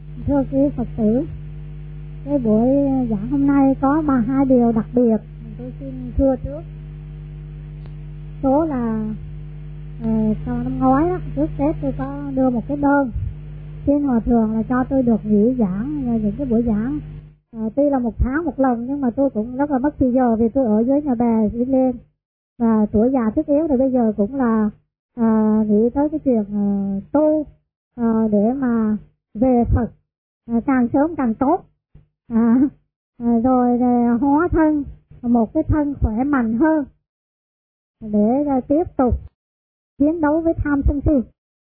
Thưa quý Phật tử, cái buổi giảng hôm nay có hai điều đặc biệt tôi xin thưa trước. Số là sau năm ngoái đó, trước Tết tôi có đưa một cái đơn xin Hòa Thượng là cho tôi được nghỉ giảng những cái buổi giảng. Tuy là một tháng một lần nhưng mà tôi cũng rất là mất thời giờ vì tôi ở dưới nhà bè đi lên, và tuổi già sức yếu thì bây giờ cũng là nghĩ tới cái chuyện tu để mà về Phật càng sớm càng tốt, rồi hóa thân một cái thân khỏe mạnh hơn để tiếp tục chiến đấu với tham sân si,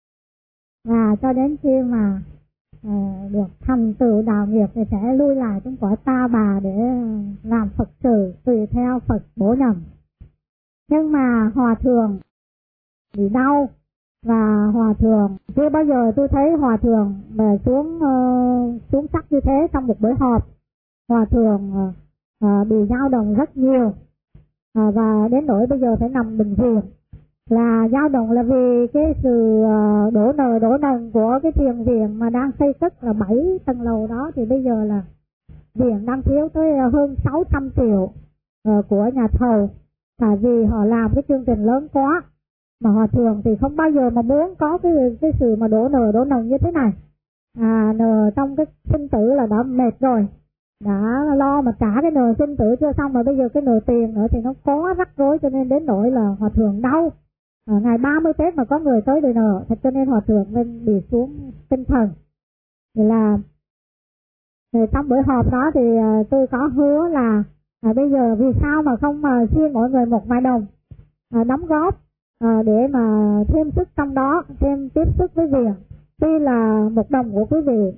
và cho đến khi mà được thành tựu đạo nghiệp thì sẽ lui lại trong cõi ta bà để làm Phật sự tùy theo Phật bổ nhầm. Nhưng mà Hòa Thượng bị đau, và Hòa Thượng chưa bao giờ tôi thấy Hòa Thượng xuống sắc như thế. Trong một buổi họp, Hòa Thượng bị dao động rất nhiều, và đến nỗi bây giờ phải nằm bệnh viện. Là dao động là vì cái sự đổ nần của cái thiền viện mà đang xây cất là 7 tầng lầu đó, thì bây giờ là viện đang thiếu tới hơn 600 triệu của nhà thầu, tại vì họ làm cái chương trình lớn quá. Mà Hòa Thượng thì không bao giờ mà muốn có cái sự mà đổ nần như thế này. Nờ trong cái sinh tử là đã mệt rồi, đã lo mà trả cái nợ sinh tử chưa xong, mà bây giờ cái nợ tiền nữa thì nó có rắc rối, cho nên đến nỗi là Hòa Thượng đau. Ngày 30 Tết mà có người tới đòi nợ, thật cho nên Hòa Thượng nên bị xuống tinh thần. Thì là trong buổi họp đó thì tôi có hứa là bây giờ vì sao mà không mà xin mọi người một vài đồng đóng góp để mà thêm sức trong đó, thêm tiếp sức với viện. Tuy là một đồng của quý vị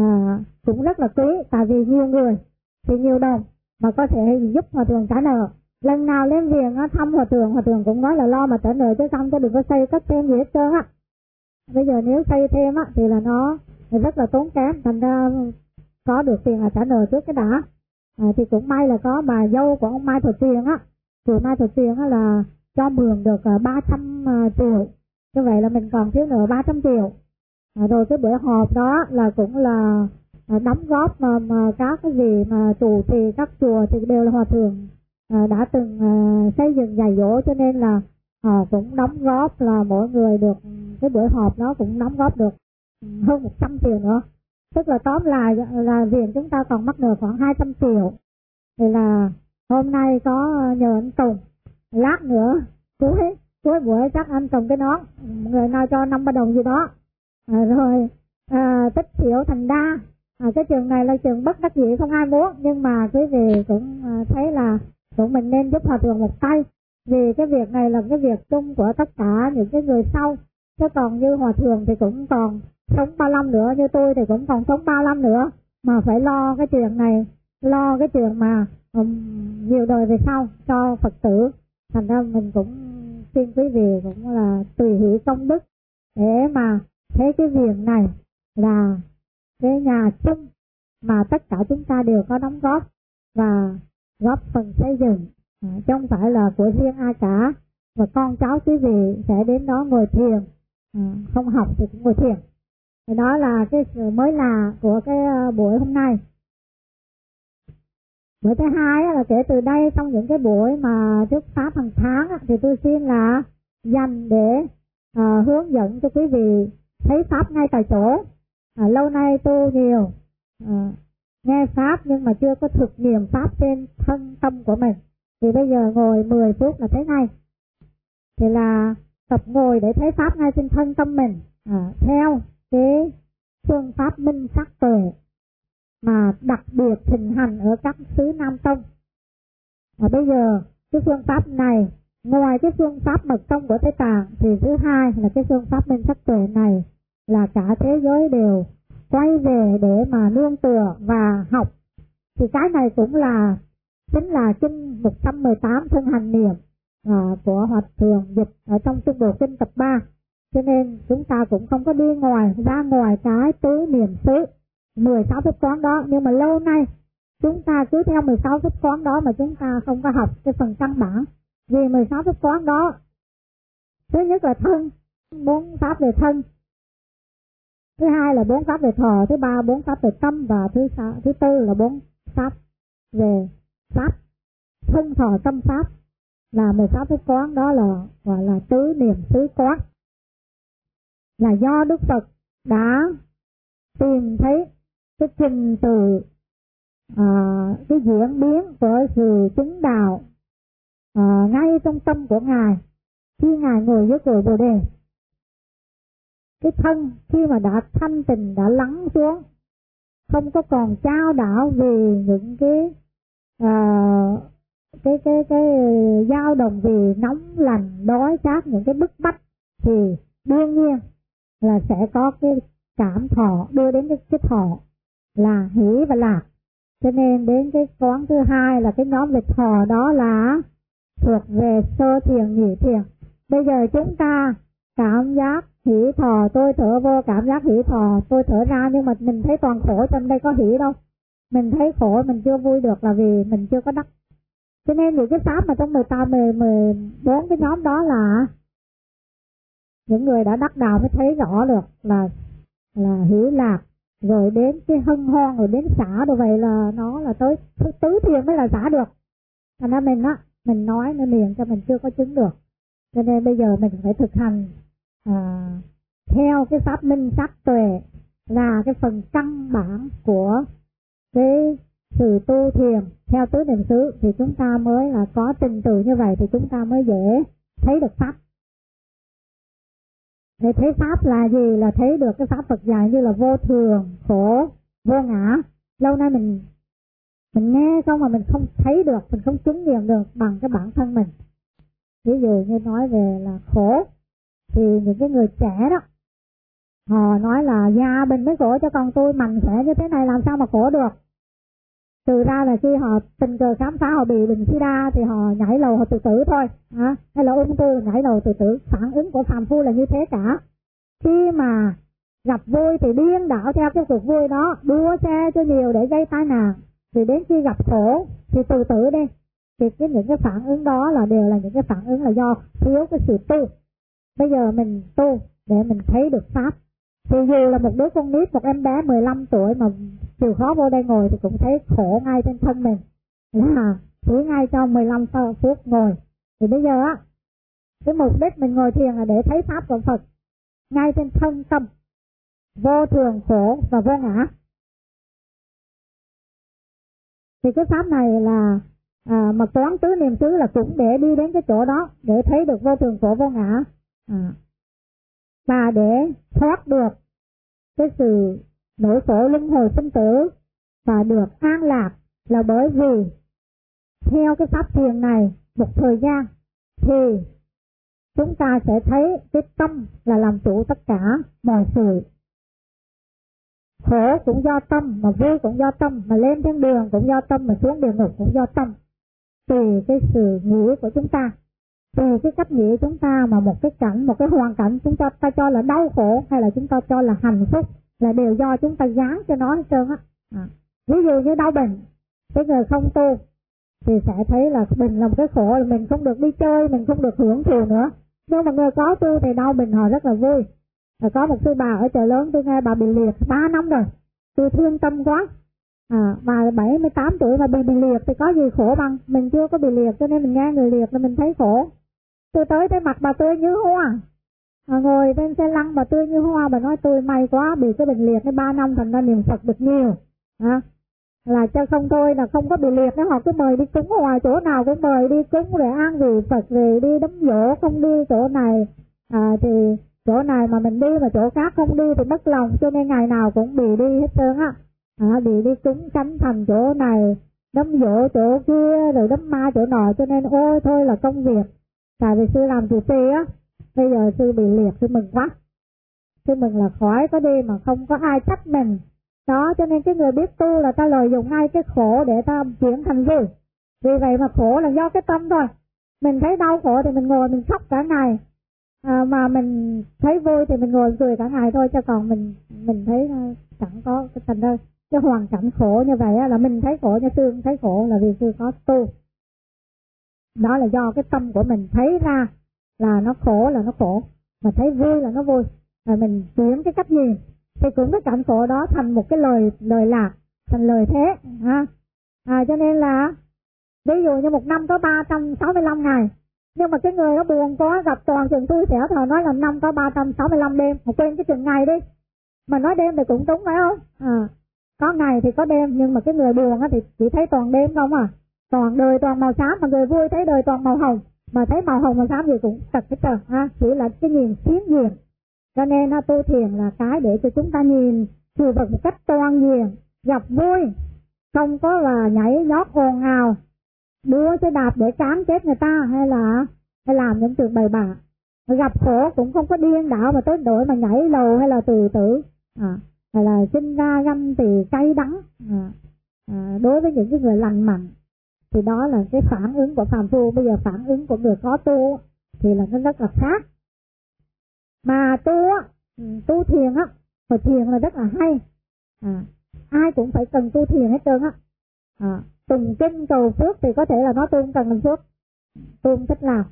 cũng rất là quý, tại vì nhiều người thì nhiều đồng mà có thể giúp Hòa Thượng trả nợ. Lần nào lên viện thăm Hòa Thượng cũng nói là lo mà trả nợ chứ xong, chứ đừng có xây cất thêm gì hết trơn á. Bây giờ nếu xây thêm á thì là nó rất là tốn kém, thành ra có được tiền là trả nợ trước cái đã. Thì cũng may là có bà dâu của ông Mai Thọ Tiền á, chùa Mai Thọ Tiền á là cho mượn được 300 triệu, như vậy là mình còn thiếu nợ 300 triệu. Rồi cái bữa họp đó là cũng là đóng góp mà các cái gì mà chủ trì các chùa thì đều là Hòa Thượng đã từng xây dựng dạy dỗ, cho nên là cũng đóng góp là mỗi người được cái buổi họp đó cũng đóng góp được hơn 100 triệu nữa. Tức là tóm lại là viện chúng ta còn mắc nợ khoảng 200 triệu. Thì là hôm nay có nhờ anh Tùng, lát nữa cuối buổi chắc anh Tùng cái nón, người nào cho 5 đồng gì đó, rồi tích xỉu thành đa. Cái trường này là trường bất đắc dĩ không ai muốn, nhưng mà quý vị cũng thấy là tụi mình nên giúp Hòa Thượng một tay, vì cái việc này là cái việc chung của tất cả những cái người sau. Chứ còn như Hòa Thượng thì cũng còn sống 35 nữa, như tôi thì cũng còn sống 35 nữa, mà phải lo cái chuyện này, lo cái chuyện mà nhiều đời về sau cho Phật tử. Thành ra mình cũng xin quý vị cũng là tùy hỷ công đức để mà thấy cái việc này là cái nhà chung mà tất cả chúng ta đều có đóng góp và góp phần xây dựng, chứ không phải là của riêng ai cả. Và con cháu quý vị sẽ đến đó ngồi thiền, không học thì cũng ngồi thiền. Thì đó là cái sự mới lạ của cái buổi hôm nay. Buổi thứ hai là kể từ đây, trong những cái buổi mà trước Pháp hàng tháng thì tôi xin là dành để hướng dẫn cho quý vị thấy Pháp ngay tại chỗ. Lâu nay tu nhiều, nghe Pháp nhưng mà chưa có thực nghiệm Pháp trên thân tâm của mình, thì bây giờ ngồi 10 phút là thấy ngay. Thì là tập ngồi để thấy Pháp ngay trên thân tâm mình, theo cái phương pháp minh sắc tuệ mà đặc biệt thịnh hành ở các xứ Nam Tông. Bây giờ cái phương pháp này, ngoài cái phương pháp mật tông của Tây Tạng, thì thứ hai là cái phương pháp minh sắc tuệ này là cả thế giới đều quay về để mà nương tựa và học. Thì cái này cũng là chính là kinh 118 thân hành niệm của Hòa Thượng dịch ở trong Trung Bộ Kinh tập 3. Cho nên chúng ta cũng không có đi ra ngoài cái tứ niệm xứ 16 pháp quán đó. Nhưng mà lâu nay chúng ta cứ theo 16 pháp quán đó mà chúng ta không có học cái phần căn bản. Vì 16 pháp quán đó, thứ nhất là thân, 4 pháp về thân, Thứ hai là 4 pháp về thọ, thứ ba 4 pháp về tâm, và thứ tư là 4 pháp về pháp thân thọ tâm pháp, là 16 cái quán. Đó là gọi là tứ niệm xứ quán, là do Đức Phật đã tìm thấy cái trình tự cái diễn biến của sự chứng đạo ngay trong tâm của Ngài khi Ngài ngồi dưới cội Bồ Đề. Cái thân khi mà đã thanh tịnh, đã lắng xuống, không có còn chao đảo vì những cái dao động vì nóng lạnh, đói khát, những cái bức bách, thì đương nhiên là sẽ có cái cảm thọ đưa đến cái thọ là hỷ và lạc. Cho nên đến cái quán thứ hai là cái nhóm về thọ, đó là thuộc về sơ thiền, nhị thiền. Bây giờ chúng ta cảm giác hỷ thọ, tôi thở vô cảm giác hỷ thọ, tôi thở ra, nhưng mà mình thấy toàn khổ, trong đây có hỷ đâu. Mình thấy khổ, mình chưa vui được là vì mình chưa có đắc. Cho nên những cái pháp mà trong 14 cái nhóm đó là những người đã đắc đạo mới thấy rõ được là hỷ lạc, rồi đến cái hân hoan, rồi đến xả, rồi vậy là nó là tới tứ thiền mới là xả được. Thành ra mình nói nó miệng cho mình chưa có chứng được. Cho nên bây giờ mình phải thực hành theo cái pháp minh sát tuệ, là cái phần căn bản của cái sự tu thiền theo tứ niệm xứ, thì chúng ta mới là có trình tự như vậy, thì chúng ta mới dễ thấy được pháp. Để thấy pháp là gì? Là thấy được cái pháp Phật dạy như là vô thường, khổ, vô ngã. Lâu nay mình nghe không mà mình không thấy được, mình không chứng nghiệm được bằng cái bản thân mình. Ví dụ như nói về là khổ, thì những cái người trẻ đó, họ nói là gia bình mới khổ, cho con tôi mạnh khỏe như thế này làm sao mà khổ được. Từ ra là khi họ tình cờ khám phá họ bị bệnh sida thì họ nhảy lầu, họ tự tử thôi. Hay là ung thư nhảy lầu tự tử. Phản ứng của phàm phu là như thế cả. Khi mà gặp vui thì điên đảo theo cái cuộc vui đó, đua xe cho nhiều để gây tai nạn. Thì đến khi gặp khổ thì tự tử đi. Thì những cái phản ứng đó là đều là những cái phản ứng là do thiếu cái sự tu. Bây giờ mình tu để mình thấy được pháp. Thì dù là một đứa con nít, một em bé 15 tuổi mà chịu khó vô đây ngồi thì cũng thấy khổ ngay trên thân mình, là chỉ ngay cho 15 phút ngồi. Thì bây giờ cái mục đích mình ngồi thiền là để thấy pháp của Phật ngay trên thân tâm, vô thường, khổ và vô ngã. Thì cái pháp này là mà quán tứ niệm xứ là cũng để đi đến cái chỗ đó, để thấy được vô thường, khổ, vô ngã, và để thoát được cái sự nỗi khổ luân hồi sinh tử và được an lạc. Là bởi vì theo cái pháp thiền này một thời gian thì chúng ta sẽ thấy cái tâm là làm chủ tất cả mọi sự. Khổ cũng do tâm, mà vui cũng do tâm, mà lên thiên đường cũng do tâm, mà xuống địa ngục cũng do tâm. Tùy cái sự nghĩ của chúng ta, tùy cái cách nghĩ chúng ta mà một cái cảnh, một cái hoàn cảnh chúng ta cho là đau khổ hay là chúng ta cho là hạnh phúc là đều do chúng ta dán cho nó hết trơn á. Ví dụ như đau bệnh, cái người không tu thì sẽ thấy là bệnh là một cái khổ, là mình không được đi chơi, mình không được hưởng thụ nữa. Nhưng mà người có tu thì đau bệnh họ rất là vui. Rồi có một sư bà ở chợ lớn, tôi nghe bà bị liệt 3 năm rồi, tôi thương tâm quá. Bà 78 tuổi mà bị liệt thì có gì khổ bằng. Mình chưa có bị liệt cho nên mình nghe người liệt là mình thấy khổ. Tôi tới thấy mặt bà tươi như hoa, ngồi trên xe lăn bà tươi như hoa. Bà nói tôi may quá, bị cái bệnh liệt 3 năm thành ra niệm Phật được nhiều. Là cho không tôi là không có bị liệt, nếu họ cứ mời đi cúng hoài, chỗ nào cũng mời đi cúng rồi an vị Phật, về đi đấm dỗ, không đi chỗ này thì chỗ này mà mình đi mà chỗ khác không đi thì mất lòng, cho nên ngày nào cũng bị đi hết trơn á. Bị đi cúng cánh thành chỗ này, đấm dỗ chỗ kia, rồi đấm ma chỗ nọ, cho nên ôi thôi là công việc. Tại vì sư làm trụ trì á, bây giờ sư bị liệt, sư mừng quá. Sư mừng là khỏi có đi mà không có ai trách mình. Đó, cho nên cái người biết tu là ta lợi dụng ngay cái khổ để ta chuyển thành vui. Vì vậy mà khổ là do cái tâm thôi. Mình thấy đau khổ thì mình ngồi mình khóc cả ngày, mà mình thấy vui thì mình ngồi cười cả ngày thôi. Cho còn mình thấy chẳng có cái thành đâu. Cái hoàn cảnh khổ như vậy là mình thấy khổ, như sư thấy khổ là vì sư có tu. Đó là do cái tâm của mình thấy ra là nó khổ là nó khổ, mà thấy vui là nó vui. Rồi mình chuyển cái cách nhìn, thì cũng cái cảnh khổ đó thành một cái lời lạc, thành lời thế ha. Cho nên là ví dụ như một năm có 365 ngày, nhưng mà cái người nó buồn quá gặp toàn chừng xui xẻo thôi nói là năm có 365 đêm, mà quên cái chừng ngày đi. Mà nói đêm thì cũng đúng phải không? Có ngày thì có đêm, nhưng mà cái người buồn á thì chỉ thấy toàn đêm không à. Toàn đời toàn màu xám, mà người vui thấy đời toàn màu hồng, mà thấy màu hồng màu xám gì cũng tật hết trơn ha. Chỉ là cái nhìn phiến diện. Cho nên tu thiền là cái để cho chúng ta nhìn sự vật một cách toàn diện, gặp vui, không có là nhảy nhót ồn ào, đua xe đạp để cán chết người ta, hay làm những chuyện bậy bạ. Gặp khổ cũng không có điên đảo mà tới đổi mà nhảy lầu hay là tự tử, hay là sinh ra ganh tị cay đắng. Đối với những cái người lành mạnh thì đó là cái phản ứng của phàm phu. Bây giờ phản ứng của người có tu thì là nó rất là khác. Mà tu thiền á, hồi thiền là rất là hay. Ai cũng phải cần tu thiền hết trơn á. Tùng kinh cầu phước thì có thể là nó tu không cần làm phước, tu không thích làm,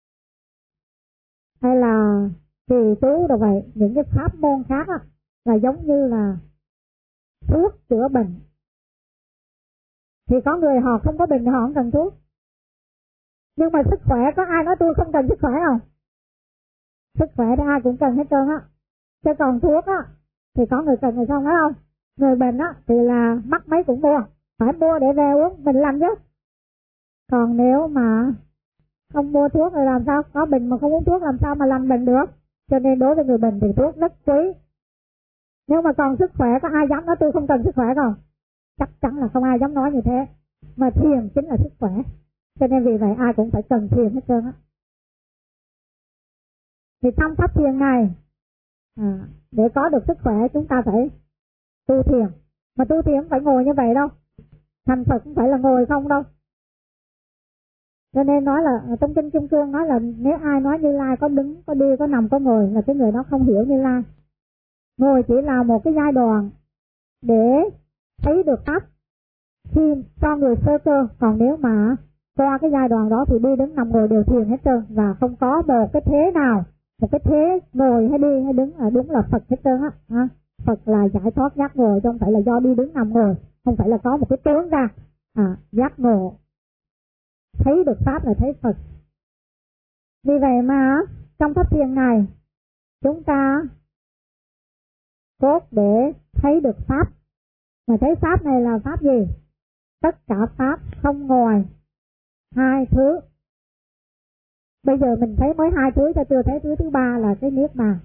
hay là trì chú rồi vậy. Những cái pháp môn khác á là giống như là thuốc chữa bệnh. Thì có người họ không có bệnh thì họ không cần thuốc, nhưng mà sức khỏe có ai nói tôi không cần sức khỏe không? Sức khỏe thì ai cũng cần hết trơn á. Chứ còn thuốc á thì có người cần người không, phải không? Người bệnh á thì là mắc mấy cũng mua, phải mua để về uống mình lành chứ. Còn nếu mà không mua thuốc thì làm sao? Có bệnh mà không uống thuốc làm sao mà lành bệnh được? Cho nên đối với người bệnh thì thuốc rất quý. Nếu mà còn sức khỏe có ai dám nói tôi không cần sức khỏe không? Chắc chắn là không ai dám nói như thế. Mà thiền chính là sức khỏe. Cho nên vì vậy ai cũng phải cần thiền hết trơn á. Thì trong pháp thiền này, để có được sức khỏe chúng ta phải tu thiền. Mà tu thiền không phải ngồi như vậy đâu. Thành Phật không phải là ngồi không đâu. Cho nên nói là trong kinh Kim Cương nói là nếu ai nói Như Lai có đứng, có đi, có nằm, có ngồi là cái người đó không hiểu Như Lai. Ngồi chỉ là một cái giai đoạn để thấy được pháp khi cho người sơ cơ. Còn nếu mà qua cái giai đoạn đó thì đi đứng nằm ngồi đều thiền hết trơn, và không có một cái thế nào, một cái thế ngồi hay đi hay đứng là đúng là Phật hết trơn á. Phật là giải thoát giác ngộ, chứ không phải là do đi đứng nằm ngồi, không phải là có một cái tướng ra. Giác ngộ, thấy được pháp là thấy Phật. Vì vậy mà trong pháp thiền này chúng ta cốt để thấy được pháp. Mà thấy pháp này là pháp gì? Tất cả pháp không ngoài hai thứ. Bây giờ mình thấy mới hai thứ, cho chưa thấy thứ thứ ba là cái niết bàn,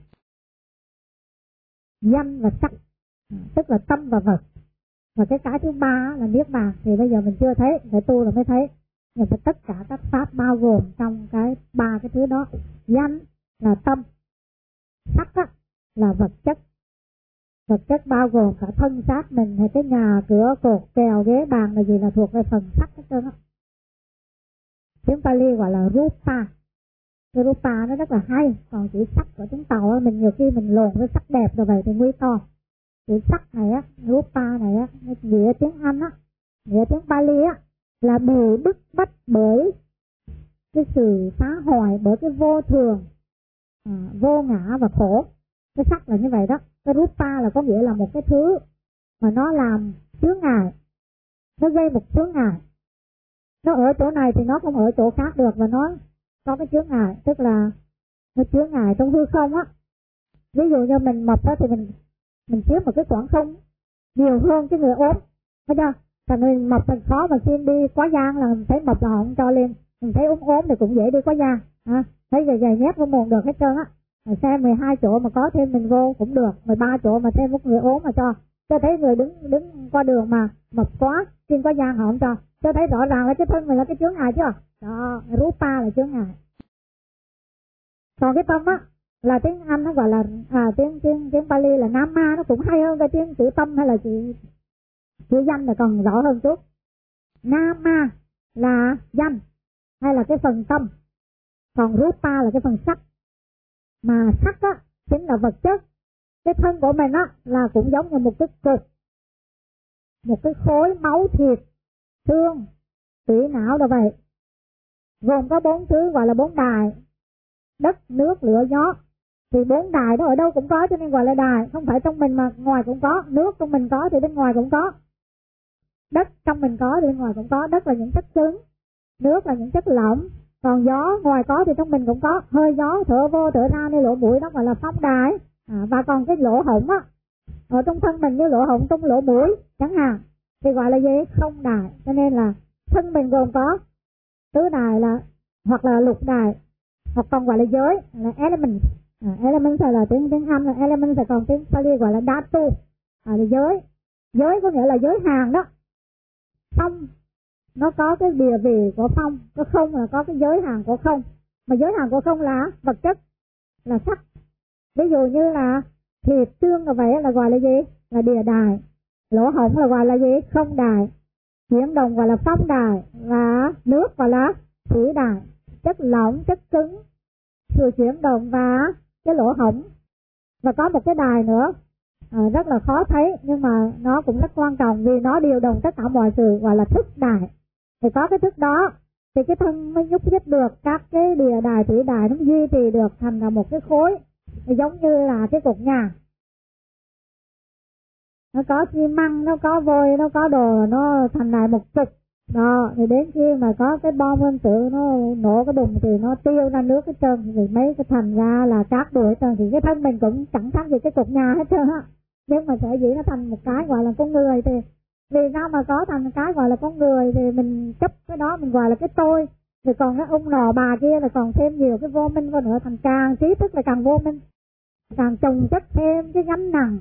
danh và sắc, tức là tâm và vật. Và cái thứ ba là niết bàn thì bây giờ mình chưa thấy, phải tu là mới thấy. Nhưng mà tất cả các pháp bao gồm trong cái ba cái thứ đó. Danh là tâm, sắc là vật chất. Vật chất bao gồm cả thân xác mình, hay cái nhà, cửa, cột, kèo, ghế, bàn là gì, là thuộc về phần sắc hết trơn á. Tiếng Pali gọi là rupa. Cái rupa nó rất là hay. Còn chữ sắc của tiếng Tàu á, mình nhiều khi mình lồn với sắc đẹp rồi vậy thì nguy to. Chữ sắc này á, rupa này á, nghĩa tiếng Anh á, nghĩa tiếng Pali á, là bị bức bách bởi cái sự phá hoại, bởi cái vô thường, vô ngã và khổ. Cái sắc là như vậy đó. Cái rupa là có nghĩa là một cái thứ mà nó làm chướng ngại, nó gây một chướng ngại. Nó ở chỗ này thì nó không ở chỗ khác được, và nó có cái chướng ngại, tức là nó chướng ngại trong hư không á. Ví dụ như mình mập đó thì mình chiếm một cái khoảng không nhiều hơn cái người ốm, thấy chưa? Thành người mập mình khó mà xin đi quá gian, là mình thấy mập là họ không cho lên. Mình thấy ốm thì cũng dễ đi quá gian, thấy gầy nhét vô mồm được hết trơn á. Xe 12 chỗ mà có thêm mình vô cũng được, 13 chỗ mà thêm một người ốm mà cho. Cho thấy người đứng qua đường mà mập quá, xin quá gian họ không cho. Cho thấy rõ ràng là cái thân mình là cái chướng ngại chưa? Đó, rupa là chướng ngại. Còn cái tâm á, là tiếng Anh nó gọi là tiếng Pali là Nama, nó cũng hay hơn cái tiếng chữ tâm hay là chữ danh là còn rõ hơn chút. Nama là danh hay là cái phần tâm, còn rupa là cái phần sắc. Mà sắc á chính là vật chất. Cái thân của mình á là cũng giống như một cái cục, một cái khối máu thịt, xương, tủy não rồi vậy. Gồm có 4 thứ gọi là 4 đài: đất, nước, lửa, gió. Thì 4 đài đó ở đâu cũng có cho nên gọi là đài, không phải trong mình mà ngoài cũng có. Nước trong mình có thì bên ngoài cũng có. Đất trong mình có thì bên ngoài cũng có. Đất là những chất cứng, nước là những chất lỏng. Còn gió ngoài có thì trong mình cũng có. Hơi gió thở vô thở ra nơi lỗ mũi đó gọi là phong đài. Và còn cái lỗ hổng á, ở trong thân mình như lỗ hổng trong lỗ mũi chẳng hạn, thì gọi là gì? Không đài. Cho nên là thân mình gồm có tứ đài là hoặc là lục đài, hoặc còn gọi là giới là element. Element là tiếng Anh là element, rồi còn tiếng Pali gọi là dhatu là giới. Giới có nghĩa là giới hạn đó. Phong nó có cái địa vị của phong, có không là có cái giới hạn của không. Mà giới hạn của không là vật chất, là sắc. Ví dụ như là thịt xương là vậy là gọi là gì? Là địa đài. Lỗ hổng là gọi là gì? Không đài. Chuyển động gọi là phong đài, và nước gọi là thủy đài. Chất lỏng, chất cứng, sự chuyển động và cái lỗ hổng. Và có một cái đài nữa rất là khó thấy nhưng mà nó cũng rất quan trọng vì nó điều động tất cả mọi sự, gọi là thức đài. Thì có cái thức đó thì cái thân mới nhúc nhích được, các cái địa đài thủy đài nó duy trì được thành là một cái khối, giống như là cái cột nhà. Nó có xi măng, nó có vôi, nó có đồ, nó thành lại một cục đó. Thì đến khi mà có cái bom nguyên tử nó nổ cái đùng thì nó tiêu ra nước hết trơn, thì mấy cái thành ra là cát bụi hết trơn. Thì cái thân mình cũng chẳng khác gì cái cục nhà hết trơn á. Nhưng mà sở dĩ nó thành một cái gọi là con người, thì vì sao mà có thành một cái gọi là con người thì mình chấp cái đó mình gọi là cái tôi. Rồi còn cái ông nọ bà kia là còn thêm nhiều cái vô minh vào nữa, thành càng trí thức là càng vô minh, càng chồng chất thêm cái gánh nặng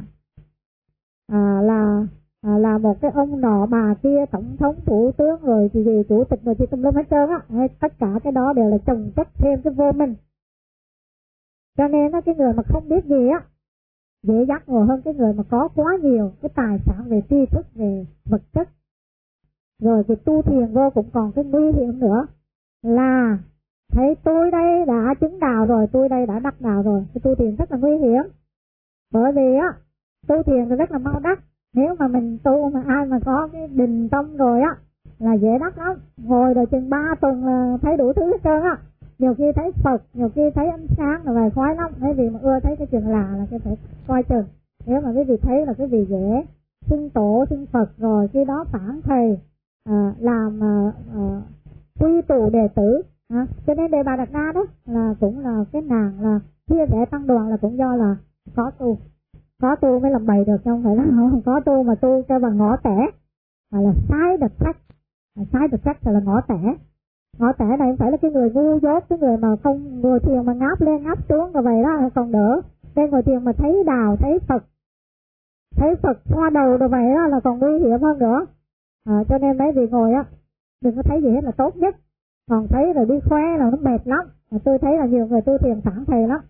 là một cái ông nọ bà kia, tổng thống, thủ tướng rồi thì gì chủ tịch rồi thì tùm lum hết trơn á. Tất cả cái đó đều là chồng chất thêm cái vô minh. Cho nên á, cái người mà không biết gì á dễ giác ngộ hơn cái người mà có quá nhiều cái tài sản về tri thức, về vật chất. Rồi cái tu thiền vô cũng còn cái nguy hiểm nữa là thấy tôi đây đã chứng đạo rồi, tôi đây đã đắc đạo rồi. Cái tu thiền rất là nguy hiểm, bởi vì á tu thiền thì rất là mau đắc. Nếu mà mình tu mà ai mà có cái định tâm rồi á là dễ đắc lắm. Ngồi rồi chừng 3 tuần là thấy đủ thứ hết trơn á. Nhiều khi thấy Phật, nhiều khi thấy ánh sáng là vài khoái lắm. Mấy vị mà ưa thấy cái chuyện lạ là cái phải coi chừng. Nếu mà quý vị thấy là quý vị dễ xưng tổ xưng Phật rồi khi đó phản thầy làm quy tụ đệ tử. Cho nên Đề Bà Đạt Na đó là cũng là cái nàng là chia sẻ tăng đoàn là cũng do là có tu mới làm bày được, chứ không phải là không có tu mà tu cho bằng ngõ tẻ, mà là sai đập sách. Sai đập sách là ngõ tẻ. Ngõ tẻ này không phải là cái người ngu dốt, cái người mà không ngồi thiền mà ngáp lên ngáp xuống rồi vậy đó còn đỡ. Nên ngồi thiền mà thấy Đào, thấy Phật xoa đầu rồi vậy đó là còn nguy hiểm hơn nữa. Cho nên mấy vị ngồi á đừng có thấy gì hết là tốt nhất. Còn thấy rồi đi khoe là nó mệt lắm. Tôi thấy là nhiều người tu thiền phản thầy lắm.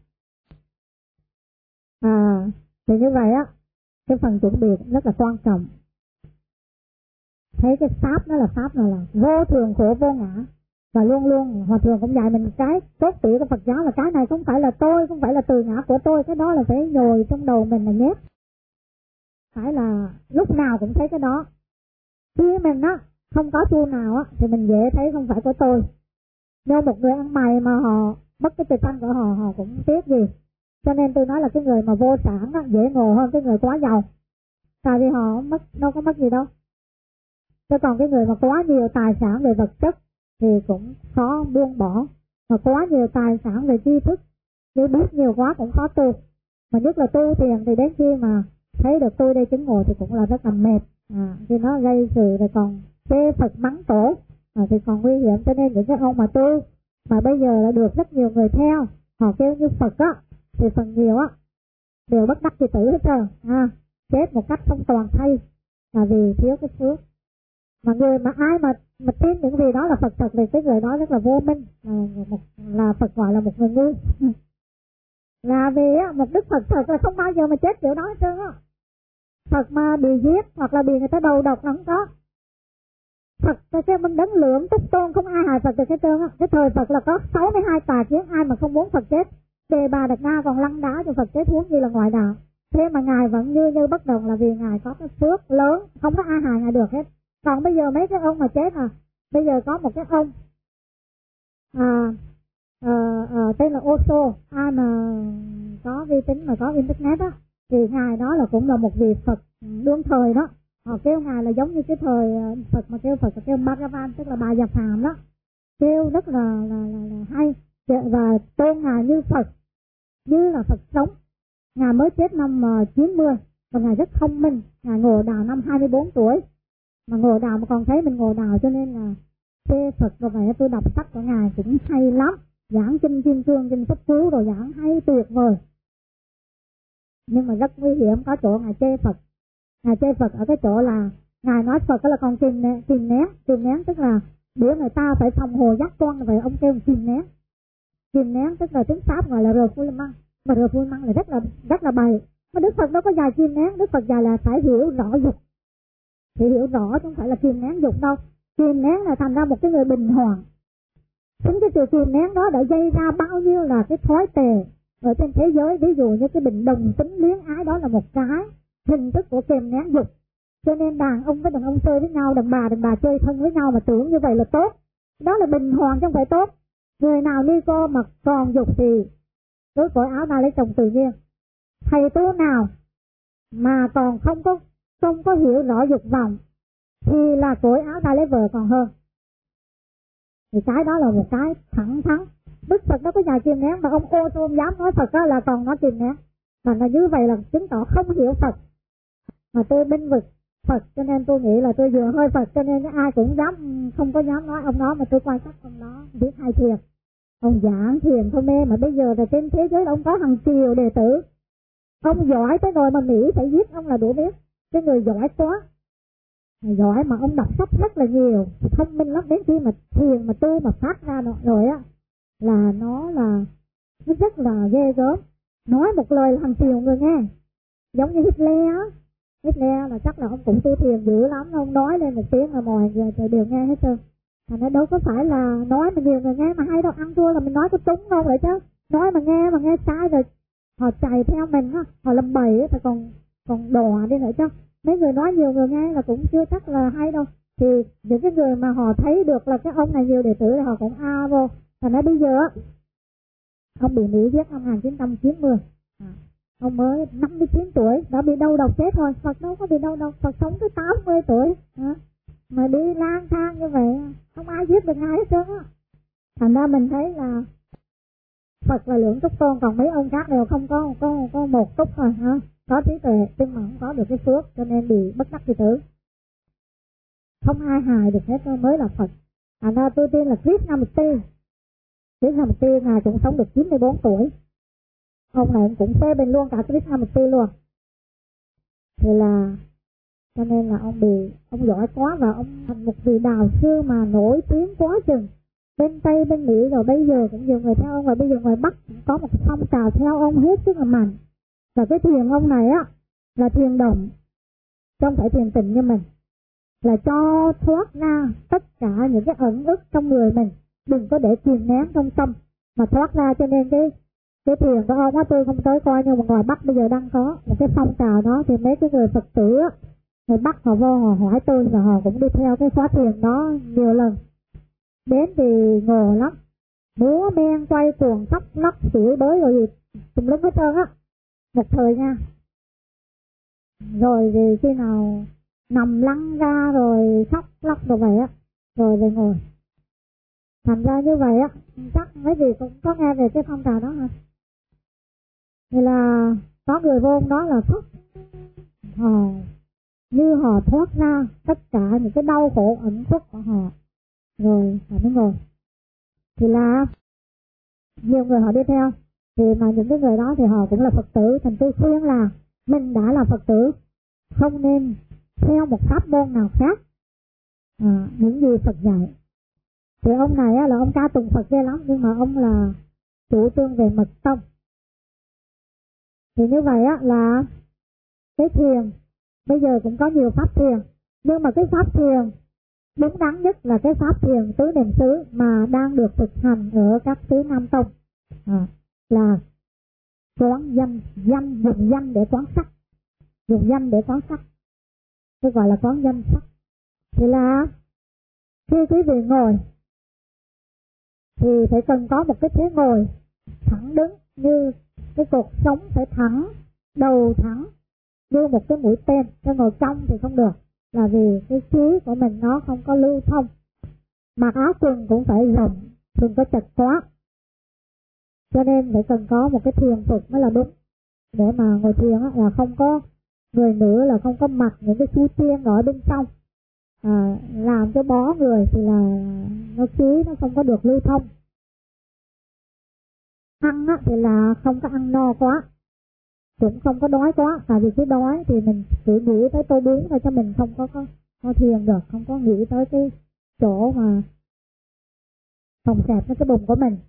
Thì như vậy á, cái phần chuẩn bị rất là quan trọng. Thấy cái pháp nó là pháp nào là vô thường khổ vô ngã. Và luôn luôn Hòa Thượng cũng dạy mình cái cốt tủy của Phật giáo là cái này không phải là tôi, không phải là từ ngã của tôi. Cái đó là phải nhồi trong đầu mình là nhét. Phải là lúc nào cũng thấy cái đó. Khi mình á không có tu nào á thì mình dễ thấy không phải của tôi. Nếu một người ăn mày mà họ mất cái tự thân của họ cũng tiếc gì. Cho nên tôi nói là cái người mà vô sản á dễ ngộ hơn cái người quá giàu. Tại vì họ đâu có mất gì đâu. Chứ còn cái người mà quá nhiều tài sản về vật chất thì cũng khó buông bỏ. Mà quá nhiều tài sản về tri thức, nếu biết nhiều quá cũng khó tu. Mà nhất là tu thiền thì đến khi mà thấy được tôi đây chứng ngộ thì cũng là rất là mệt. Khi nó gây sự rồi còn chê Phật mắng tổ thì còn nguy hiểm. Cho nên những cái ông mà tu mà bây giờ là được rất nhiều người theo, họ kêu như Phật á thì phần nhiều á đều bất đắc kỳ tử hết trơn. Chết một cách không toàn thay là vì thiếu cái phước. Mà người mà ai mà tin những gì đó là Phật thật thì cái người đó rất là vô minh, là Phật gọi là một người ngu. Là vì á, một đức Phật thật là không bao giờ mà chết kiểu đó hết trơn á. Phật mà bị giết hoặc là bị người ta đầu độc là không có. Phật là cái minh đấng lượng túc tôn, không ai hại Phật được hết trơn á. Cái thời Phật là có 62 tà kiến, ai mà không muốn Phật chết. Đề Bà Đạt Na còn lăng đá cho Phật chết, huống gì là ngoại đạo. Thế mà Ngài vẫn như bất động là vì Ngài có cái phước lớn, không có ai hại Ngài được hết. Còn bây giờ mấy cái ông mà chết bây giờ có một cái ông tên là Osho, ai mà có vi tính mà có internet á, thì ngài đó là cũng là một vị Phật đương thời đó. Họ kêu ngài là giống như cái thời Phật mà kêu Bhagavan, tức là bà già phàm đó, kêu rất là hay, và tôn ngài như Phật, như là Phật sống. Ngài mới chết năm 90 và ngài rất thông minh. Ngài ngộ đạo năm 24 tuổi, mà ngộ đạo mà còn thấy mình ngộ đạo, cho nên là phê Phật. Rồi vậy tôi đọc sách của ngài cũng hay lắm, giảng kinh Kim Cương, kinh Pháp Cú rồi giảng hay tuyệt vời. Nhưng mà rất nguy hiểm có chỗ ngài chê Phật. Ngài chê Phật ở cái chỗ là ngài nói Phật đó là con kìm nén, tức là để người ta phải phòng hồ giác quan, vậy ông kêu kìm nén tức là tiếng Pháp gọi là rờ phui măng, mà rờ phui măng là rất là bày. Mà Đức Phật đâu có dạy kìm nén, Đức Phật dạy là phải hiểu rõ dục, thì hiểu rõ chứ không phải là kìm nén dục đâu. Kìm nén là thành ra một cái người bình hoàng. Chính cái từ kìm nén đó đã gây ra bao nhiêu là cái thói tệ ở trên thế giới. Ví dụ như cái bệnh đồng tính luyến ái, đó là một cái hình thức của kìm nén dục. Cho nên đàn ông với đàn ông chơi với nhau, đàn bà chơi thân với nhau mà tưởng như vậy là tốt, đó là bình hoàng chứ không phải tốt. Người nào ni cô mà còn dục thì đối cởi áo ra lấy chồng tự nhiên. Thầy tu nào mà còn không có hiểu rõ dục vọng thì là cởi áo ra lấy vợ còn hơn. Thì cái đó là một cái thẳng thắn. Đức Phật đó có dạy kìm nén, mà ông ô tô dám nói Phật đó là còn nói kìm nén. Mà là như vậy là chứng tỏ không hiểu Phật. Mà tôi binh vực Phật, cho nên tôi nghĩ là tôi vừa hơi Phật, cho nên ai cũng không có dám nói ông đó. Mà tôi quan sát ông đó biết hay thiền, ông giảng thiền thôi mê. Mà bây giờ là trên thế giới ông có hàng triệu đệ tử, ông giỏi tới rồi mà Mỹ phải giết ông là đủ biết. Cái người giỏi quá, giỏi mà ông đọc sách rất là nhiều, thông minh lắm. Đến khi mà thiền mà tu mà phát ra rồi á là nó rất là ghê gớm. Nói một lời là hàng triệu người nghe, giống như Hitler á. Hitler là chắc là ông cũng tu thiền dữ lắm, ông nói lên một tiếng là mọi người đều nghe hết trơn. Thành ra đâu có phải là nói mà nhiều người nghe mà hay đâu, ăn thua là mình nói có túng đâu vậy chứ. Nói mà nghe sai rồi họ chạy theo mình á, họ làm bậy á, thì còn đòi đi nữa chứ. Mấy người nói nhiều người nghe là cũng chưa chắc là hay đâu. Thì những cái người mà họ thấy được là cái ông này nhiều đệ tử thì họ cũng vô. Thành ra bây giờ ông bị Mỹ giết năm 1990. Ông mới 59 tuổi, đã bị đau đầu chết thôi. Phật đâu có bị đau đầu, Phật sống tới 80 tuổi. Mà đi lang thang như vậy, không ai giết được ai hết trơn á. Thành ra mình thấy là Phật là lượng túc tôn, còn mấy ông khác đều không có một túc thôi ha. Có trí tuệ nhưng mà không có được cái phước, cho nên bị bất đắc kỳ tử. Không ai hài được hết mới là Phật. Thành ra tôi tin là Krishnamurti. Krishnamurti ngài cũng sống được 94 tuổi. Ông này cũng phê bình luôn cả Krishnamurti luôn. Thì là cho nên là ông giỏi quá, và ông thành một vị đạo sư mà nổi tiếng quá chừng. Bên Tây, bên Mỹ rồi bây giờ cũng nhiều người theo ông, và bây giờ ngoài Bắc cũng có một phong trào theo ông hết sức là mạnh. Và cái thiền ông này á là thiền động, không phải thiền tịnh như mình, là cho thoát ra tất cả những cái ẩn ức trong người mình, đừng có để kìm nén trong tâm mà thoát ra. Cho nên cái thiền của ông á tôi không tới coi, nhưng mà ngoài Bắc bây giờ đang có một cái phong trào đó. Thì mấy cái người Phật tử á, người Bắc họ vô họ hỏi tôi, và họ cũng đi theo cái khóa thiền đó nhiều lần. Đến thì ngộ lắm, múa men quay cuồng tóc lắc sủi bới rồi gì tùm lum hết trơn á, một thời nha. Rồi thì khi nào nằm lăn ra rồi khóc lóc rồi vậy á, rồi về ngồi. Thành ra như vậy á, chắc mấy vị cũng có nghe về cái phong trào đó hả? Thì là có người vô đó là khóc, như họ thoát ra tất cả những cái đau khổ ẩn khuất của họ, rồi họ mới ngồi. Thì là nhiều người họ đi theo, thì mà những cái người đó thì họ cũng là Phật tử. Thành tôi khuyên là mình đã là Phật tử, không nên theo một pháp môn nào khác những gì Phật dạy. Thì ông này á, là ông ca tùng Phật ghê lắm, nhưng mà ông là chủ trương về mật tông. Thì như vậy á là cái thiền bây giờ cũng có nhiều pháp thiền, nhưng mà cái pháp thiền đúng đắn nhất là cái pháp thiền tứ niệm xứ mà đang được thực hành ở các xứ Nam Tông, là quán danh, dùng danh để quán sắc, dùng danh để quán sắc, tôi gọi là quán danh sắc. Thì là khi quý vị ngồi thì phải cần có một cái thế ngồi thẳng đứng, như cái cột sống phải thẳng, đầu thẳng như một cái mũi tên. Cái ngồi cong thì không được, là vì cái khí của mình nó không có lưu thông. Mặc áo quần cũng phải rộng, đừng có chật quá. Cho nên phải cần có một cái thiền phục mới là đúng. Để mà ngồi thiền là không có người nữ, là không có mặc những cái chu tiên ở bên trong, làm cho bó người thì là nó khí nó không có được lưu thông. Ăn thì là không có ăn no quá, cũng không có đói quá, tại vì cái đói thì mình chỉ nghĩ tới tô bún thôi, cho mình không có thiền được, không có nghĩ tới cái chỗ mà phòng xẹp với cái bụng của mình.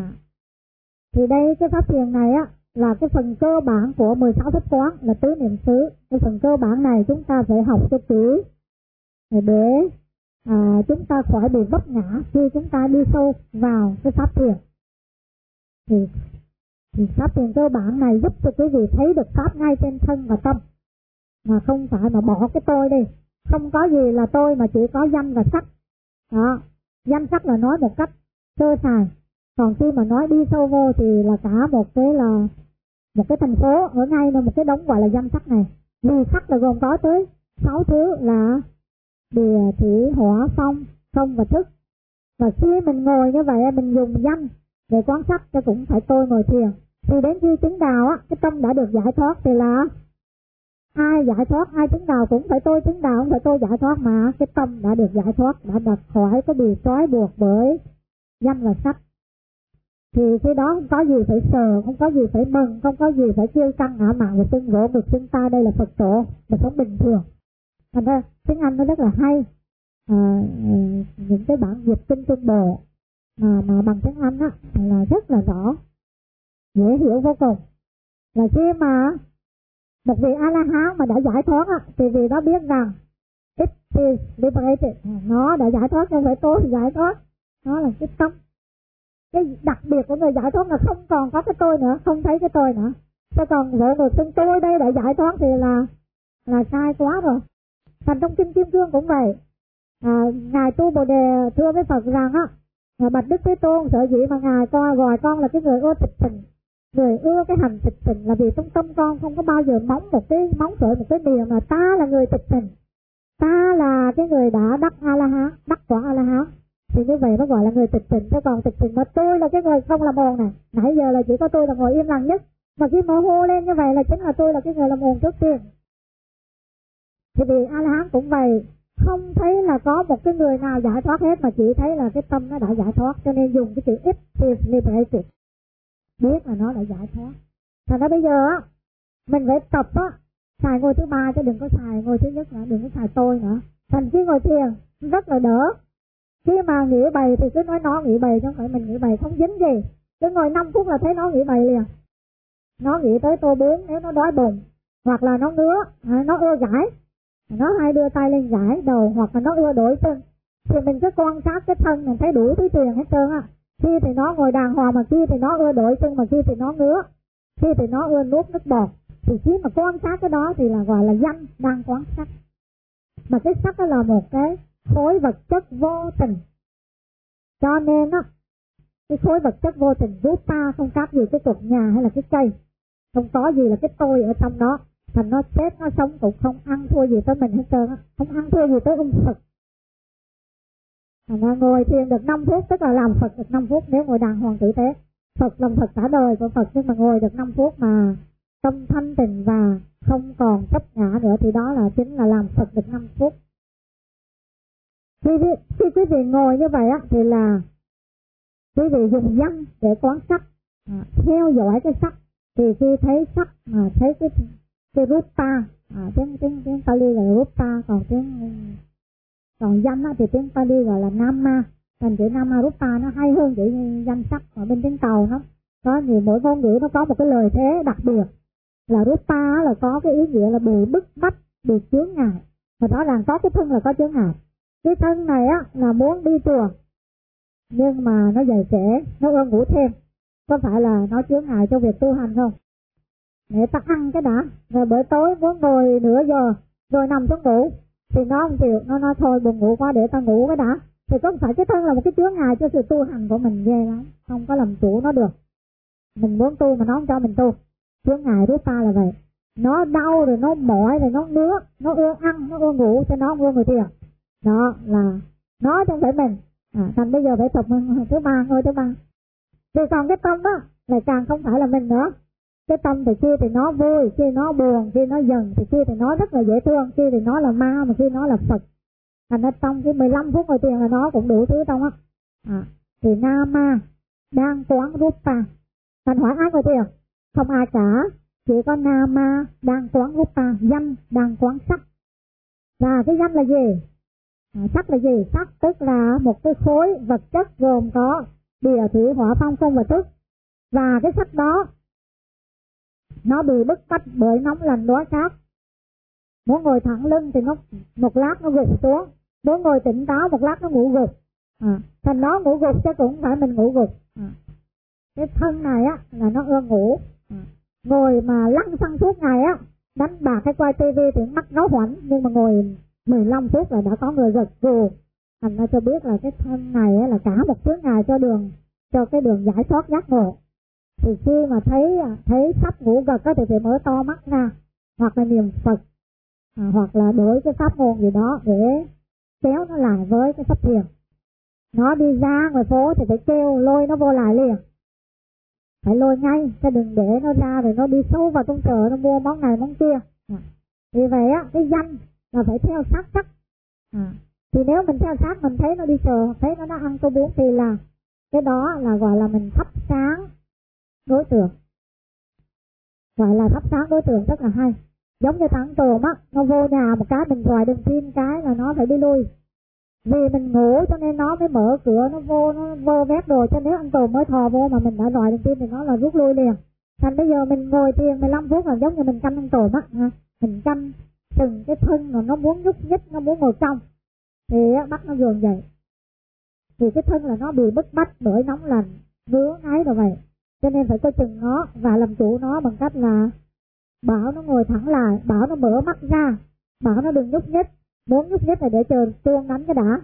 Thì đây cái pháp thiền này là cái phần cơ bản của 16 pháp quán là tứ niệm xứ. Cái phần cơ bản này chúng ta phải học cho kỹ để chúng ta khỏi bị vấp ngã khi chúng ta đi sâu vào cái pháp thiền. Thì pháp thiền cơ bản này giúp cho quý vị thấy được pháp ngay trên thân và tâm, mà không phải mà bỏ cái tôi đi. Không có gì là tôi, mà chỉ có danh và sắc. Danh sắc là nói một cách sơ sài, còn khi mà nói đi sâu vô thì là cả một cái thành phố ở ngay nơi một cái đống gọi là danh sắc này. Vì sắc là gồm có tới 6 thứ là địa, thủy, hỏa, phong, không và thức. Và khi mình ngồi như vậy mình dùng danh để quán sắc cho cũng phải tôi ngồi thiền. Thì đến khi chứng đạo cái tâm đã được giải thoát thì là ai giải thoát, ai chứng đạo cũng phải tôi chứng đạo, không phải tôi giải thoát, mà cái tâm đã được giải thoát, đã đặt khỏi cái bị trói buộc bởi danh và sắc. Thì khi đó không có gì phải sờ, không có gì phải mừng, không có gì phải kêu căng ngã mạn và xưng vỗ ngực xưng ta đây là Phật tổ, là sống bình thường. Thành ra tiếng Anh nó rất là hay. Những cái bản dịch kinh Trung Bộ mà bằng tiếng Anh là rất là rõ, dễ hiểu vô cùng. Là khi mà một vị A-la-hán mà đã giải thoát thì vì nó biết rằng it is liberated, nó đã giải thoát, không phải tôi giải thoát, nó là cái tâm. Cái đặc biệt của người giải thoát là không còn có cái tôi nữa, không thấy cái tôi nữa. Chứ còn vợ người xưng tôi đây đã giải thoát thì là sai quá rồi. Thành trong kinh Kim Cương cũng vậy. Ngài Tu Bồ Đề thưa với Phật rằng bạch Đức Thế Tôn, sở dĩ mà ngài gọi con là cái người ưa tịch tình, người ưa cái hành tịch tình, là vì trong tâm con không có bao giờ móng sợi một cái niệm là ta là người tịch tình, ta là cái người đã đắc A-la-hán, đắc quả A-la-hán. Thì như vậy nó gọi là người tịch tình. Chứ còn tịch tình mà tôi là cái người không làm ồn này, nãy giờ là chỉ có tôi là ngồi im lặng nhất, mà khi mà hô lên như vậy là chính là tôi là cái người làm ồn trước tiên. Thì vì A-la-hán cũng vậy, không thấy là có một cái người nào giải thoát hết, mà chỉ thấy là cái tâm nó đã giải thoát, cho nên dùng cái chữ it is liberated, biết là nó đã giải thoát. Thành ra bây giờ mình phải tập xài ngôi thứ ba, chứ đừng có xài ngôi thứ nhất nữa, đừng có xài tôi nữa. Thành khi ngồi thiền rất là đỡ. Khi mà nghĩ bày thì cứ nói nó nghĩ bày, chứ không phải mình nghĩ bày, không dính gì. Cứ ngồi 5 phút là thấy nó nghĩ bày liền. Nó nghĩ tới tô bún nếu nó đói bụng, hoặc là nó ngứa, nó ưa gãi, nó hay đưa tay lên gãi đầu, hoặc là nó ưa đổi chân. Thì mình cứ quan sát cái thân, mình thấy đủ thứ tiền hết trơn Khi thì nó ngồi đàng hoàng, mà khi thì nó ưa đổi chân, mà khi thì nó ngứa, khi thì nó ưa nuốt nước bọt. Thì khi mà quan sát cái đó thì là gọi là danh đang quan sát. Mà cái sắc đó là một cái khối vật chất vô tình. Cho nên cái khối vật chất vô tình giúp ta không khác gì cái cột nhà hay là cái cây, không có gì là cái tôi ở trong đó. Thành nó chết nó sống cũng không ăn thua gì tới mình hết trơn không ăn thua gì tới Phật. Thành ra ngồi thiền được 5 phút tức là làm Phật được 5 phút nếu ngồi đàng hoàng tử tế. Phật làm Phật cả đời của Phật, nhưng mà ngồi được 5 phút mà tâm thanh tịnh và không còn chấp ngã nữa thì đó là chính là làm Phật được 5 phút. Khi quý vị ngồi như vậy thì là quý vị dùng danh để quán sắc, theo dõi cái sắc. Thì khi thấy sắc mà thấy cái rupa, tiếng Pali gọi là rupa, còn danh thì tiếng Pali gọi là nama. Thành chữ nama rupa nó hay hơn chữ danh sắc. Ở bên tiếng Tàu nó có nhiều, mỗi ngôn ngữ nó có một cái lời thế đặc biệt. Là rupa là có cái ý nghĩa là bị bức bách, bị chướng ngại. Và rõ ràng có cái thân là có chướng ngại. Cái thân này là muốn đi chùa, nhưng mà nó dậy trễ, nó ưa ngủ thêm. Có phải là nó chướng ngại cho việc tu hành không? Để ta ăn cái đã, rồi buổi tối muốn ngồi nửa giờ rồi nằm xuống ngủ thì nó không chịu, nó nói thôi buồn ngủ quá để ta ngủ cái đã. Thì có phải cái thân là một cái chướng ngại cho sự tu hành của mình ghê lắm, không có làm chủ nó được. Mình muốn tu mà nó không cho mình tu. Chướng ngại rupa là vậy. Nó đau rồi nó mỏi rồi nó ngứa, nó ưa ăn, nó ưa ngủ cho nó không ưa người tiền. Đó là nó chứ không phải mình. Thành bây giờ phải tập thứ ba, ngôi thứ ba. Thì còn cái tâm á lại càng không phải là mình nữa. Cái tâm thì kia thì nó vui, kia nó buồn, kia nó giận, thì kia thì nó rất là dễ thương, kia thì nó là ma, mà kia nó là Phật. Thành ra trong cái 15 phút ngồi thiền là nó cũng đủ thứ trong á. Thì Nama đang quán Rupa. Thành hỏi ai ngồi thiền? Không ai cả. Chỉ có Nama đang quán Rupa, danh đang quán sắc. Và cái danh là gì? Sắc là gì? Sắc tức là một cái khối vật chất gồm có địa, thủy, hỏa, phong, không và thức. Và cái sắc đó nó bị bức bách bởi nóng lạnh đói khát. Muốn ngồi thẳng lưng thì nó một lát nó gục xuống, muốn ngồi tỉnh táo một lát nó ngủ gục. Thành nó ngủ gục chứ cũng phải mình ngủ gục. Cái thân này á là nó ưa ngủ. Ngồi mà lăn xăng suốt ngày á, đánh bạc hay quay tivi thì mắt nó hoảnh, nhưng mà ngồi 15 phút là đã có người gật gù. Thành ra cho biết là cái thân này á là cả một chướng ngại cho cái đường giải thoát giác ngộ. Thì khi mà thấy sắp ngủ gật á thì phải mở to mắt ra, hoặc là niệm Phật, hoặc là đổi cái pháp môn gì đó để kéo nó lại với cái pháp thiền. Nó đi ra ngoài phố thì phải kêu lôi nó vô lại liền, phải lôi ngay, chứ đừng để nó ra rồi nó đi sâu vào trong chợ nó mua món này món kia. Vì vậy á, cái danh là phải theo sát chắc. Thì nếu mình theo sát, mình thấy nó đi chợ, thấy nó ăn tô bún thì là cái đó là gọi là mình thắp sáng đối tượng. Gọi là thắp sáng đối tượng rất là hay. Giống như thằng Tùm á, nó vô nhà một cái mình rọi đèn pin cái là nó phải đi lui. Vì mình ngủ cho nên nó mới mở cửa, nó vô, nó vơ vét rồi. Cho nếu anh Tùm mới thò vô mà mình đã rọi đèn pin thì nó là rút lui liền. Thành bây giờ mình ngồi thiền 15 phút là giống như mình canh anh Tùm á. Mình canh từng cái thân mà nó muốn nhúc nhích, nó muốn ngồi trong thì bắt nó dồn dậy. Thì cái thân là nó bị bức bách bởi nóng lạnh, ngứa ngáy rồi vậy. Cho nên phải coi chừng nó và làm chủ nó bằng cách là bảo nó ngồi thẳng lại, bảo nó mở mắt ra, bảo nó đừng nhúc nhích. Muốn nhúc nhích là để chờ chuông đánh cái đã.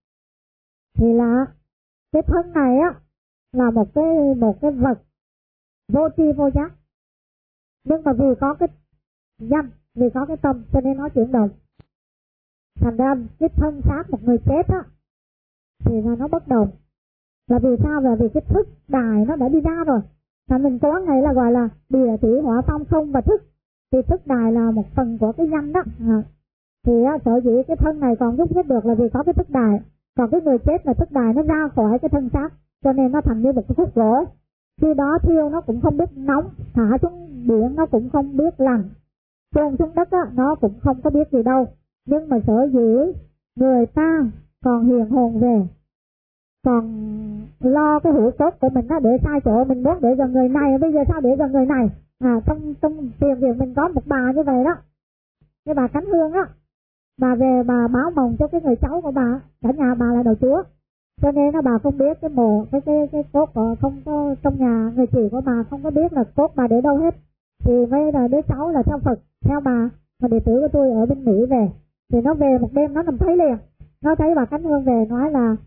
Thì là cái thân này á là một cái vật vô tri vô giác. Nhưng mà vì có cái danh, vì có cái tâm cho nên nó chuyển động. Thành ra cái thân xác một người chết á thì là nó bất động. Là vì sao? Là vì cái thức đài nó đã đi ra rồi. Thành mình có này là gọi là địa, thủy, hỏa, phong, không và thức. Thì thức đài là một phần của cái danh đó. Thì sở dĩ cái thân này còn giúp nhích được là vì có cái thức đài. Còn cái người chết là thức đài nó ra khỏi cái thân xác, cho nên nó thành như một cái khúc gỗ. Khi đó thiêu nó cũng không biết nóng, thả xuống biển nó cũng không biết lạnh, chôn xuống đất á nó cũng không có biết gì đâu. Nhưng mà sở dĩ người ta còn hiền hồn về, còn lo cái hữu cốt của mình á để sai chỗ, mình muốn để gần người này, bây giờ sao để gần người này. Trong tiền viện mình có một bà như vậy đó, cái bà Cánh Hương á, bà về bà báo mộng cho cái người cháu của bà, cả nhà bà là đầu chúa, cho nên nó bà không biết cái mộ cái cốt không có trong nhà người chị của bà, không có biết là cốt bà để đâu hết. Thì mấy là đứa cháu là theo Phật theo bà, mà đệ tử của tôi ở bên Mỹ về, thì nó về một đêm nó nằm thấy liền, nó thấy bà Cánh Hương về nói là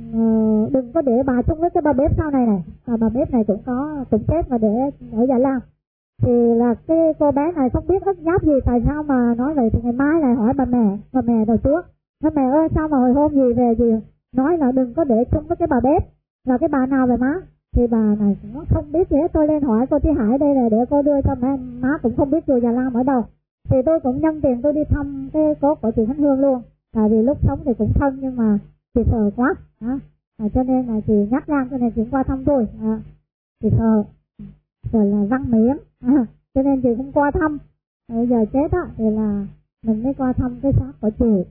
đừng có để bà chung với cái bà bếp sau này này, bà bếp này cũng chết mà để ở Dạ Lan. Thì là cái cô bé này không biết ức giáp gì, tại sao mà nói vậy. Thì ngày mai lại hỏi bà mẹ đầu trước, nói mẹ ơi sao mà hồi hôm gì về gì nói là đừng có để chung với cái bà bếp, là cái bà nào vậy má? Thì bà này cũng không biết gì hết. Tôi lên hỏi cô Thí Hải đây là để cô đưa cho má cũng không biết chùa Già Lam ở đâu. Thì tôi cũng nhân tiền tôi đi thăm cái cốt của chị Khánh Hương luôn, tại vì lúc sống thì cũng thân nhưng mà chị sợ quá cho nên là chị nhắc ra, cho nên chị qua thăm tôi. Chị sợ rồi là văn miệng cho nên chị không qua thăm. Bây giờ chết á thì là mình mới qua thăm cái xác của chị.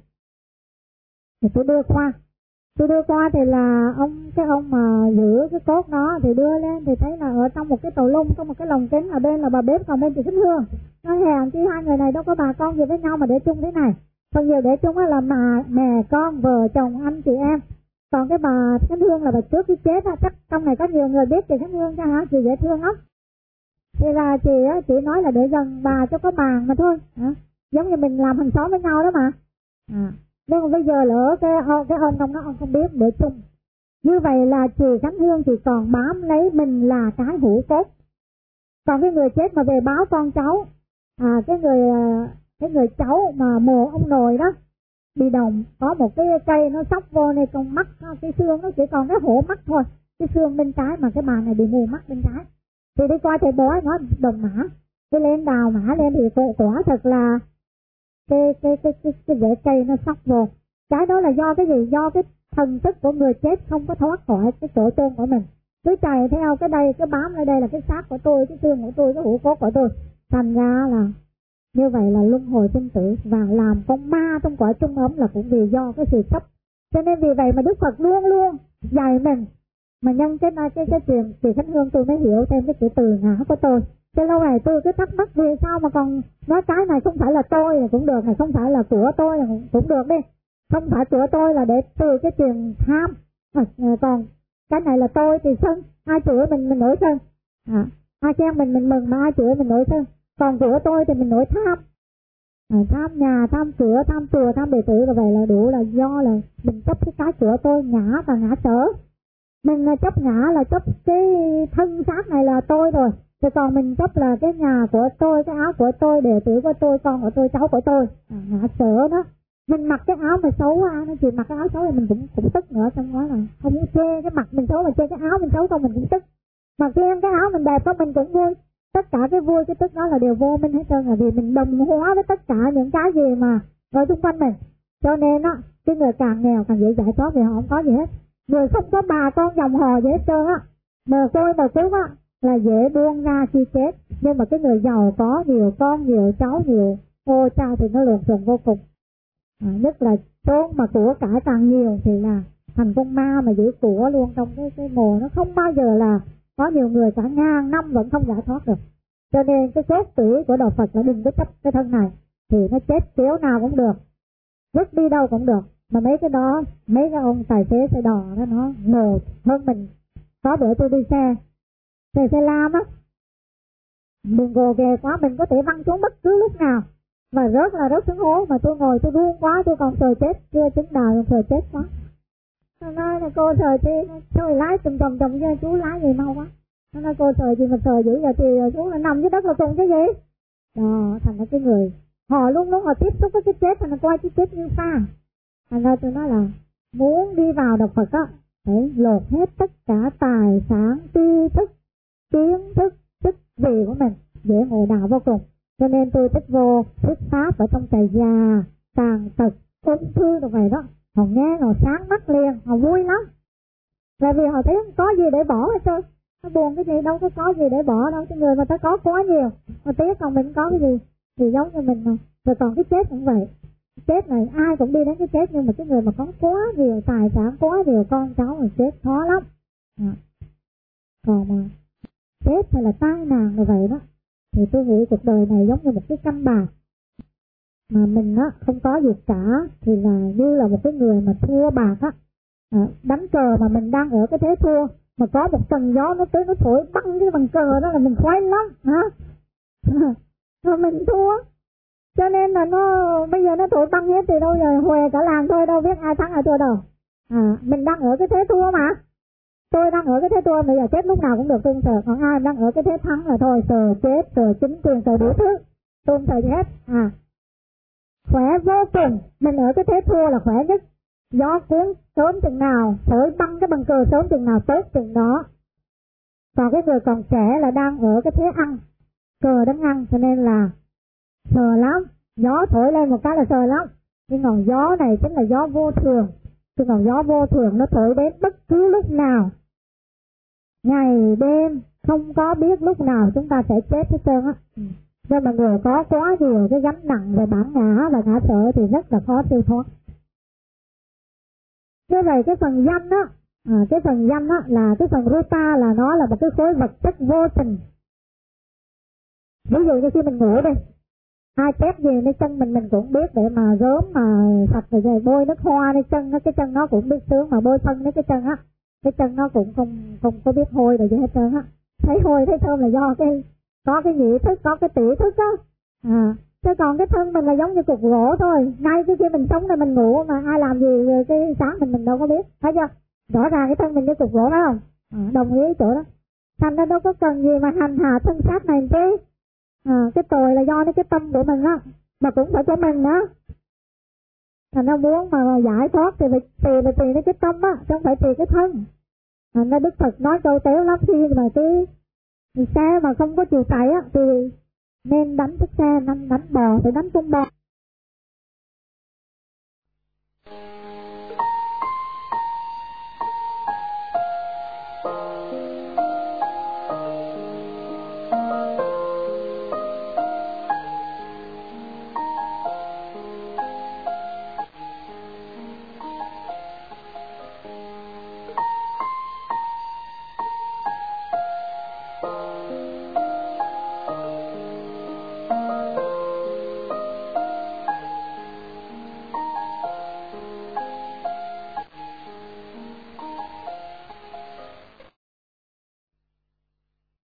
Thì tôi đưa qua thì là cái ông mà giữ cái cốt nó thì đưa lên thì thấy là ở trong một cái tàu lung có một cái lồng kính, ở bên là bà bếp, còn bên chị Khánh Hương. Nó hèn chi hai người này đâu có bà con gì với nhau mà để chung thế này. Còn nhiều để chung là mẹ con vợ chồng anh chị em. Còn cái bà Khánh Hương là bà trước khi chết á, chắc trong này có nhiều người biết chị Khánh Hương cho hả, chị dễ thương lắm. Thì là chị nói là để gần bà cho có bàn mà thôi, giống như mình làm hàng xóm với nhau đó mà. Nhưng mà bây giờ lỡ cái ông đó ông không biết để chung. Như vậy là chị Khánh Hương thì còn bám lấy mình là cái hũ cốt. Còn cái người chết mà về báo con cháu, cái người cháu mà mồ ông nội đó bị đồng, có một cái cây nó sóc vô này, con mắt cái xương nó chỉ còn cái hổ mắt thôi, cái xương bên trái, mà cái bà này bị mù mắt bên trái. Thì đi qua thầy bói nói đồng mã, đi lên đào mã lên thì quả thật là cái rễ cây nó sóc vô. Cái đó là do cái gì? Do cái thần thức của người chết không có thoát khỏi cái chỗ chôn của mình, cứ chạy theo cái đây, cái bám ở đây là cái xác của tôi, cái xương của tôi, cái hũ cốt của tôi. Thành ra là như vậy là luân hồi sinh tử và làm con ma trong cõi trung ấm là cũng vì do cái sự chấp. Cho nên vì vậy mà Đức Phật luôn luôn dạy mình. Mà nhân cái chuyện chị Khánh Hương tôi mới hiểu thêm cái chữ từ ngã của tôi. Cho lâu này tôi cứ thắc mắc vì sao mà còn nói cái này không phải là tôi là cũng được, này không phải là của tôi là cũng được đi. Không phải của tôi là để từ cái chuyện tham. Còn cái này là tôi thì sân, ai chửi mình nổi sân. Ai khen mình mừng, mà ai chửi mình nổi sân. Còn của tôi thì mình nổi tham. Tham nhà, tham cửa, tham chùa, tham đệ tử, và vậy là đủ là do là mình chấp cái của tôi, ngã và ngã sở. Mình chấp ngã là chấp cái thân xác này là tôi rồi. Rồi còn mình chấp là cái nhà của tôi, cái áo của tôi, đệ tử của tôi, con của tôi, cháu của tôi. Ngã sở đó. Mình mặc cái áo mà xấu quá, nó chỉ mặc cái áo xấu thì mình cũng tức nữa, xong đó là không có chê cái mặt mình xấu mà chê cái áo mình xấu không mình cũng tức. Mà chê cái áo mình đẹp đó mình cũng vui. Tất cả cái vui cái tức đó là đều vô minh hết trơn, là vì mình đồng hóa với tất cả những cái gì mà ở xung quanh mình. Cho nên á, cái người càng nghèo càng dễ giải thoát vì họ không có gì hết. Người không có bà con dòng họ gì hết trơn á, mồ côi mồ cú á là dễ buông ra khi chết. Nhưng mà cái người giàu có nhiều con, nhiều cháu, nhiều ô cha thì nó luồn xùn vô cùng. Nhất là chốn mà của cải càng nhiều thì là thành con ma mà giữ của luôn trong cái mồ, nó không bao giờ là có nhiều người cả ngàn năm vẫn không giải thoát được. Cho nên cái cốt tủy của đạo Phật là đừng có chấp cái thân này, thì nó chết kiểu nào cũng được, vứt đi đâu cũng được. Mà mấy cái đó, mấy cái ông tài xế xe đò đó nó ngồi hơn mình. Có bữa tôi đi xe lam á, mình gồ ghề quá mình có thể văng xuống bất cứ lúc nào và rớt xuống hố, mà tôi ngồi tôi run quá, tôi còn sờ chết, chưa chứng đào còn sờ chết quá. Nó nói là cô sờ chi, thôi lái chùm cho chú lái gì mau quá. Nó nói cô sờ gì mà sờ dữ vậy, thì chú là nằm dưới đất là cùng cái gì. Đó, thành ra cái người họ luôn luôn họ tiếp xúc với cái chết, thành ra coi cái chết như pha. Thành ra tôi nói là muốn đi vào đạo Phật á, phải lột hết tất cả tài sản, tri thức, kiến thức, chức vị của mình, dễ ngộ đạo vô cùng. Cho nên tôi thích vô thuyết pháp ở trong trại già, tàn tật, ung thư rồi vậy đó. Họ nghe họ sáng mắt liền, họ vui lắm. Là vì họ thấy không có gì để bỏ hết trơn. Nó buồn cái gì, đâu có gì để bỏ đâu. Cái người mà ta có quá nhiều, mà tiếc còn mình có cái gì thì giống như mình mà. Rồi còn cái chết cũng vậy. Chết này ai cũng đi đến cái chết, nhưng mà cái người mà có quá nhiều tài sản, quá nhiều con cháu mà chết khó lắm. Còn mà chết hay là tai nạn như vậy đó, thì tôi nghĩ cuộc đời này giống như một cái canh bạc mà mình á không có gì cả, thì là như là một cái người mà thua bạc á. Đánh cờ mà mình đang ở cái thế thua, mà có một tầng gió nó tới nó thổi băng cái bằng cờ đó là mình khoái lắm hả. Mà mình thua, cho nên là nó bây giờ nó thổi băng hết thì đâu giờ huề cả làng thôi, đâu biết ai thắng ai thua đâu. Mình đang ở cái thế thua mà. Tôi đang ở cái thế thua, bây giờ chết lúc nào cũng được tôi không sợ. Còn ai đang ở cái thế thắng là thôi sợ chết, sợ chính quyền, sợ đủ thứ, tôi không sợ gì hết. Khỏe vô cùng, mình ở cái thế thua là khỏe nhất. Gió cuốn sớm chừng nào, thổi băng cái bằng cờ sớm chừng nào tốt chừng đó. Còn cái người còn trẻ là đang ở cái thế ăn, cờ đánh ăn, cho nên là sợ lắm. Gió thổi lên một cái là sợ lắm. Nhưng còn gió này chính là gió vô thường. Chứ còn gió vô thường nó thổi đến bất cứ lúc nào, ngày đêm, không có biết lúc nào chúng ta sẽ chết hết trơn á. Nhưng mà người có quá nhiều cái gánh nặng về bản ngã và ngã sở thì rất là khó tiêu thoát. Như vậy cái phần danh á, cái phần danh á là cái phần rupa, là nó là một cái khối vật chất vô tình. Ví dụ như khi mình ngủ đi, ai tép gìในchân mình cũng biết, để mà gớm mà sạch rồi bôi nước hoaในchân nó, cái chân nó cũng biết sướng, mà bôi phân đến cái chân á, cái chân nó cũng không có biết hôi rồi gì hết trơn á. Thấy hôi thấy thơm là do cái có cái nhị thức, có cái tỷ thức á. Chứ còn cái thân mình là giống như cục gỗ thôi. Ngay cái khi mình sống này mình ngủ mà ai làm gì cái sáng mình đâu có biết. Thấy chưa? Rõ ràng cái thân mình như cục gỗ phải không? Đồng ý chỗ đó. Thành ra đâu có cần gì mà hành hạ thân xác này chứ. Cái tội là do cái tâm của mình á. Mà cũng phải cho mình nữa. Thành ra muốn mà giải thoát thì phải tùy đến cái tâm á, chứ không phải tùy cái thân. Thành ra Đức Phật nói câu téo lắm, khi mà cái xe mà không có chiều chạy á thì nên đánh chiếc xe, đánh bò thì đánh con bò.